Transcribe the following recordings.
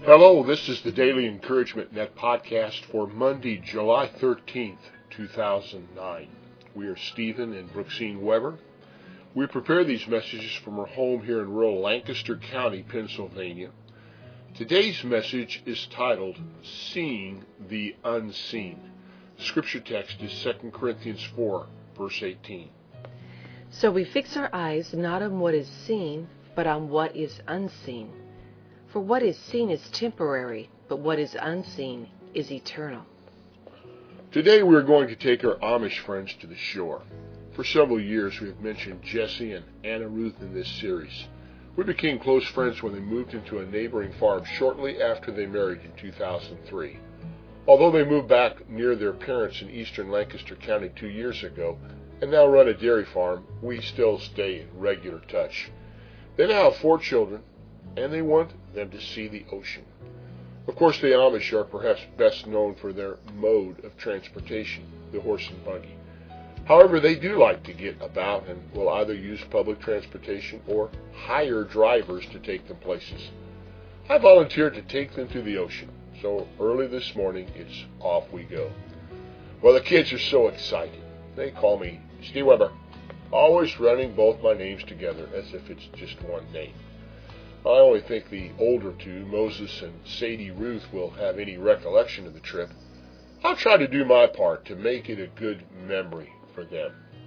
Hello, this is the Daily Encouragement Net podcast for Monday, July 13th, 2009. We are Stephen and Brooksine Weber. We prepare these messages from our home here in rural Lancaster County, Pennsylvania. Today's message is titled, Seeing the Unseen. The scripture text is 2 Corinthians 4, verse 18. So we fix our eyes not on what is seen, but on what is unseen. For what is seen is temporary, but what is unseen is eternal. Today we are going to take our Amish friends to the shore. For several years we have mentioned Jesse and Anna Ruth in this series. We became close friends when they moved into a neighboring farm shortly after they married in 2003. Although they moved back near their parents in eastern Lancaster County 2 years ago and now run a dairy farm, we still stay in regular touch. They now have 4 children, and they want them to see the ocean. Of course, the Amish are perhaps best known for their mode of transportation, the horse and buggy. However, they do like to get about and will either use public transportation or hire drivers to take them places. I volunteered to take them to the ocean, so early this morning it's off we go. Well, the kids are so excited. They call me Steve Weber, always running both my names together as if it's just one name. I only think the older two, Moses and Sadie Ruth, will have any recollection of the trip. I'll try to do my part to make it a good memory for them.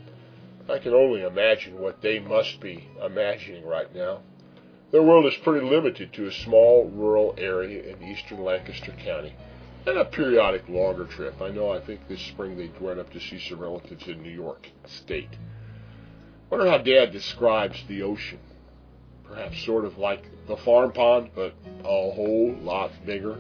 I can only imagine what they must be imagining right now. Their world is pretty limited to a small rural area in eastern Lancaster County and a periodic longer trip. I think this spring they went up to see some relatives in New York State. Wonder how Dad describes the ocean. Perhaps sort of like the farm pond, but a whole lot bigger.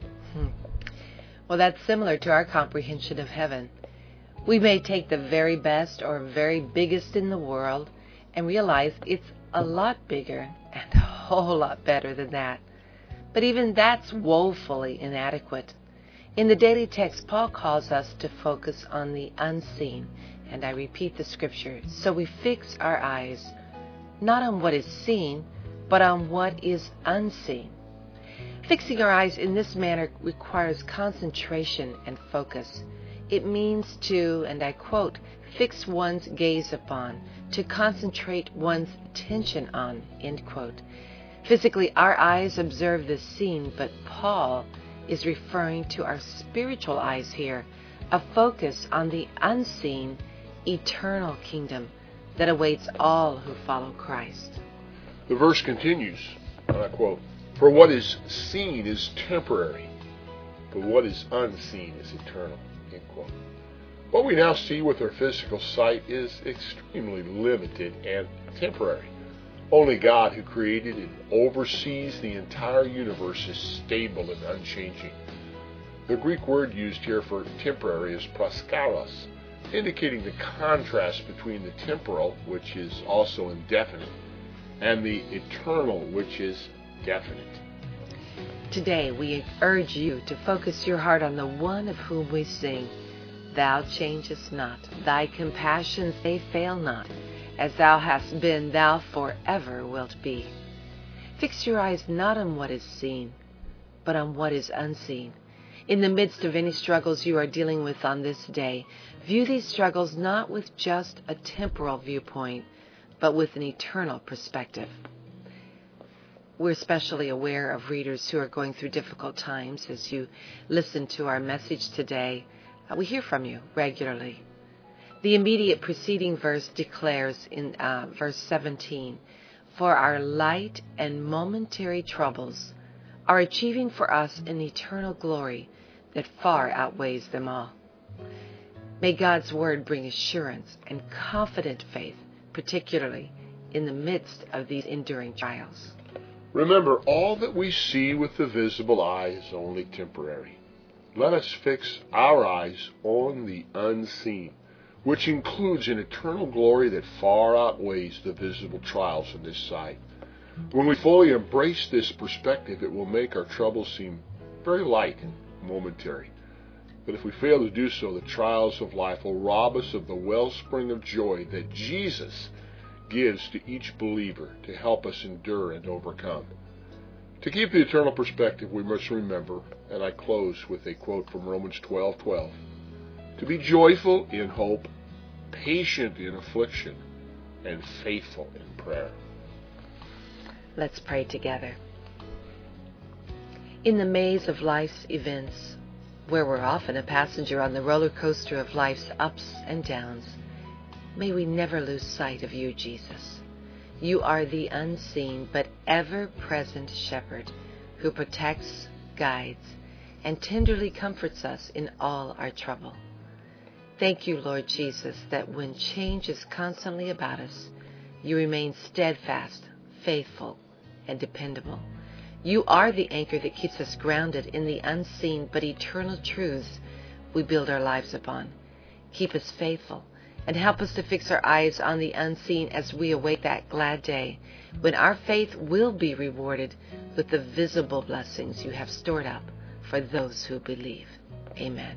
Well, that's similar to our comprehension of heaven. We may take the very best or very biggest in the world and realize it's a lot bigger and a whole lot better than that. But even that's woefully inadequate. In the daily text, Paul calls us to focus on the unseen. And I repeat the scripture. So we fix our eyes not on what is seen, but on what is unseen. Fixing our eyes in this manner requires concentration and focus. It means to, and I quote, fix one's gaze upon, to concentrate one's attention on, end quote. Physically, our eyes observe the seen, but Paul is referring to our spiritual eyes here, a focus on the unseen, eternal kingdom that awaits all who follow Christ. The verse continues, and I quote, For what is seen is temporary, but what is unseen is eternal, end quote. What we now see with our physical sight is extremely limited and temporary. Only God, who created and oversees the entire universe, is stable and unchanging. The Greek word used here for temporary is proskalos, indicating the contrast between the temporal, which is also indefinite, and the eternal, which is definite. Today we urge you to focus your heart on the one of whom we sing, Thou changest not, thy compassions they fail not, as thou hast been, thou forever wilt be. Fix your eyes not on what is seen, but on what is unseen. In the midst of any struggles you are dealing with on this day, view these struggles not with just a temporal viewpoint, but with an eternal perspective. We're especially aware of readers who are going through difficult times. As you listen to our message today, we hear from you regularly. The immediate preceding verse declares in verse 17, For our light and momentary troubles are achieving for us an eternal glory that far outweighs them all. May God's word bring assurance and confident faith, particularly in the midst of these enduring trials. Remember, all that we see with the visible eye is only temporary. Let us fix our eyes on the unseen, which includes an eternal glory that far outweighs the visible trials of this side. When we fully embrace this perspective, it will make our troubles seem very light and momentary. But if we fail to do so, the trials of life will rob us of the wellspring of joy that Jesus gives to each believer to help us endure and overcome. To keep the eternal perspective, we must remember, and I close with a quote from Romans 12:12, to be joyful in hope, patient in affliction, and faithful in prayer. Let's pray together. In the maze of life's events, where we're often a passenger on the roller coaster of life's ups and downs, may we never lose sight of you, Jesus. You are the unseen but ever-present shepherd who protects, guides, and tenderly comforts us in all our trouble. Thank you, Lord Jesus, that when change is constantly about us, you remain steadfast, faithful, and dependable. You are the anchor that keeps us grounded in the unseen but eternal truths we build our lives upon. Keep us faithful and help us to fix our eyes on the unseen as we await that glad day when our faith will be rewarded with the visible blessings you have stored up for those who believe. Amen.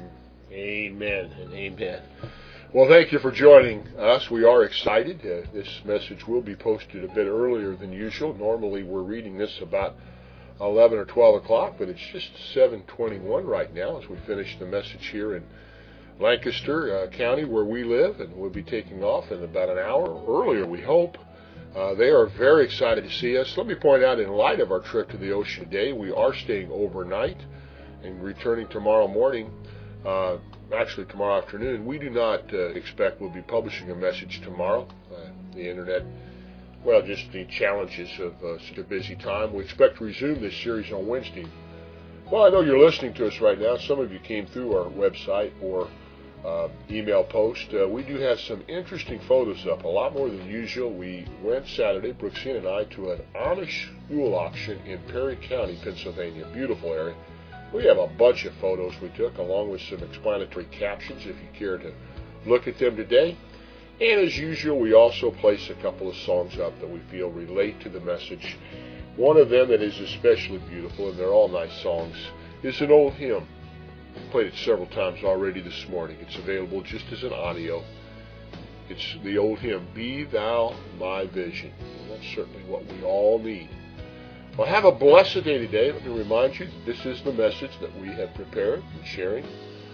Amen and amen. Well, thank you for joining us. We are excited. This message will be posted a bit earlier than usual. Normally we're reading this about 11 or 12 o'clock, but it's just 7:21 right now as we finish the message here in Lancaster County where we live, and we'll be taking off in about an hour earlier, we hope. They are very excited to see us. Let me point out, in light of our trip to the ocean today, we are staying overnight and returning tomorrow morning. Actually tomorrow afternoon. We do not expect we'll be publishing a message tomorrow. The internet, well, just the challenges of such a busy time. We expect to resume this series on Wednesday. Well, I know you're listening to us right now. Some of you came through our website or email post. We do have some interesting photos up, a lot more than usual. We went Saturday, Brooksine and I, to an Amish Yule auction in Perry County, Pennsylvania. Beautiful area. We have a bunch of photos we took, along with some explanatory captions if you care to look at them today. And as usual, we also place a couple of songs up that we feel relate to the message. One of them that is especially beautiful, and they're all nice songs, is an old hymn. I've played it several times already this morning. It's available just as an audio. It's the old hymn, Be Thou My Vision. And that's certainly what we all need. Well, have a blessed day today. Let me remind you that this is the message that we have prepared and sharing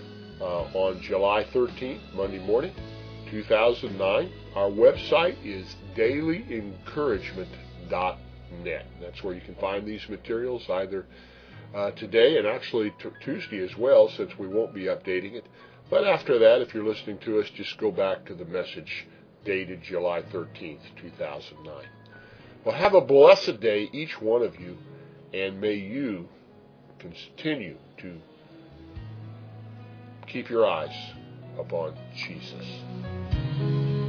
on July 13th, Monday morning, 2009. Our website is dailyencouragement.net. That's where you can find these materials either today and actually Tuesday as well, since we won't be updating it. But after that, if you're listening to us, just go back to the message dated July 13th, 2009. Well, have a blessed day, each one of you, and may you continue to keep your eyes upon Jesus.